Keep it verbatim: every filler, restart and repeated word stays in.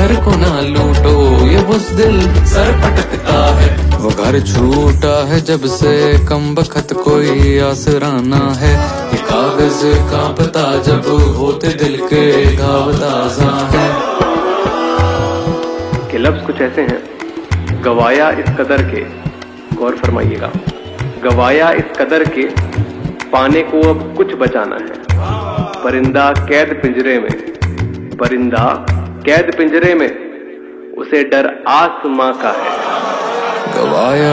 घर को ना लूटो, ये बुज़दिल सर पटकता है। वो घर छूटा है जब से कम बखत कोई आसराना है। ये कागज कांपता जब होते दिल के घाव ताज़ा है। के लफ्ज कुछ ऐसे हैं, गवाया इस कदर के, गौर फरमाइएगा, गवाया इस कदर के पाने को अब कुछ बचाना है। परिंदा कैद पिंजरे में, परिंदा कैद पिंजरे में, उसे डर आसमां का है। गवाया